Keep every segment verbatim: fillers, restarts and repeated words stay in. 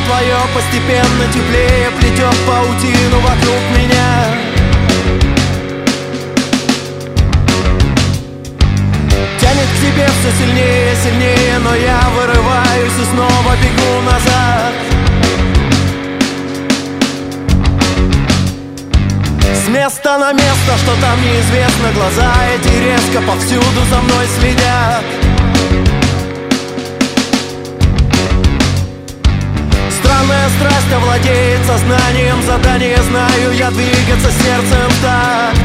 твое постепенно теплее плетет паутину вокруг меня. Тянет к тебе все сильнее, сильнее, но я вырываюсь и снова бегу назад. С места на место, что там неизвестно, глаза эти резко повсюду за мной следят. Странная страсть овладеет сознанием, задание знаю я, двигаться сердцем в такт.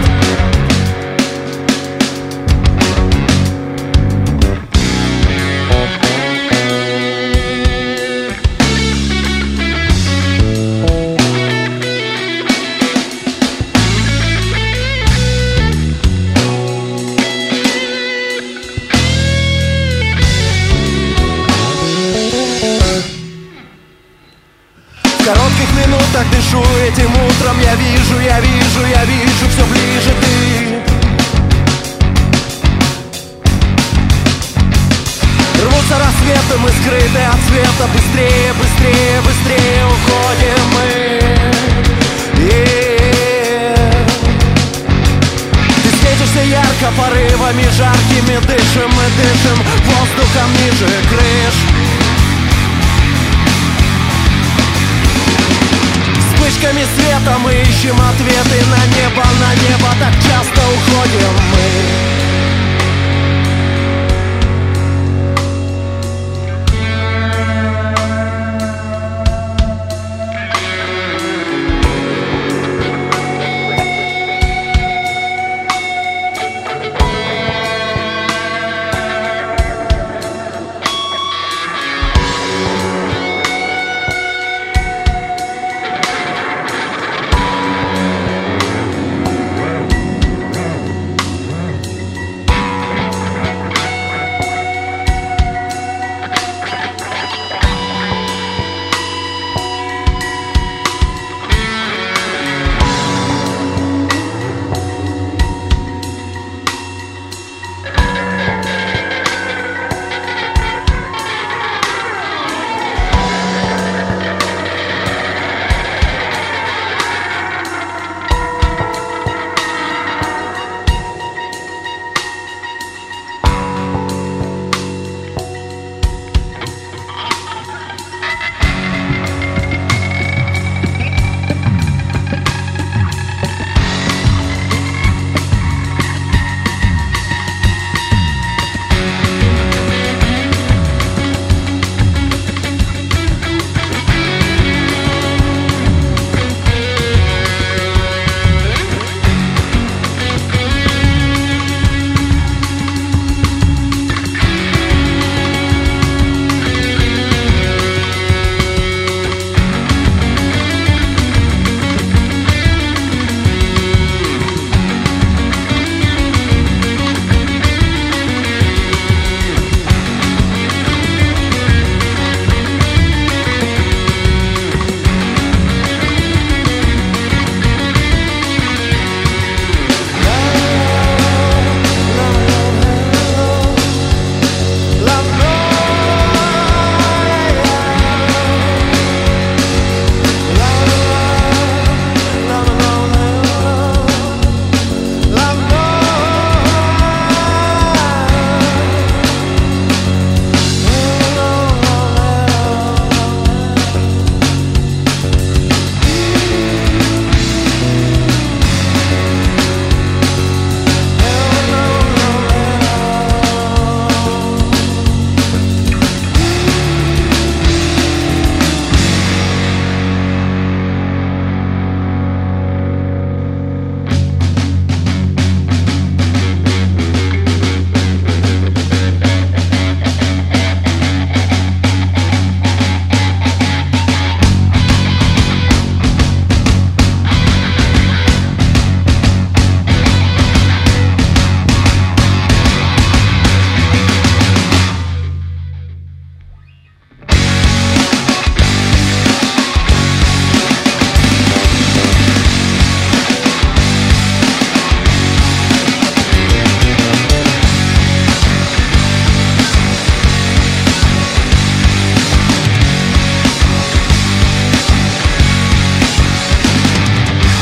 В коротких минутах дышу этим утром. Я вижу, я вижу, я вижу, все ближе ты. Рвутся рассветы, мы скрыты от света. Быстрее, быстрее, быстрее уходим мы. Yeah. Ты светишься ярко порывами жаркими. Дышим, мы дышим воздухом ниже крыш. Вспышками света мы ищем ответы на небо, на небо так часто уходим мы.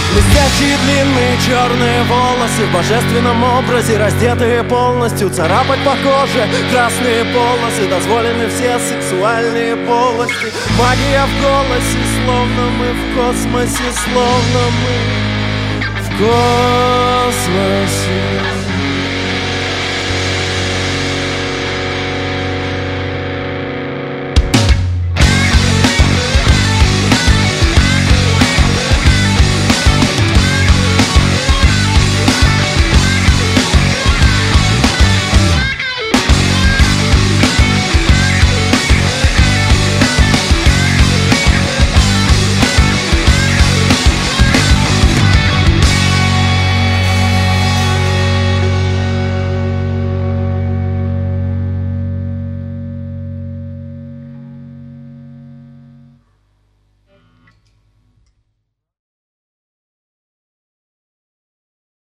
Блестящие длинные черные волосы в божественном образе, раздетые полностью, царапать по коже красные полосы. Дозволены все сексуальные полости. Магия в голосе, словно мы в космосе, словно мы в космосе.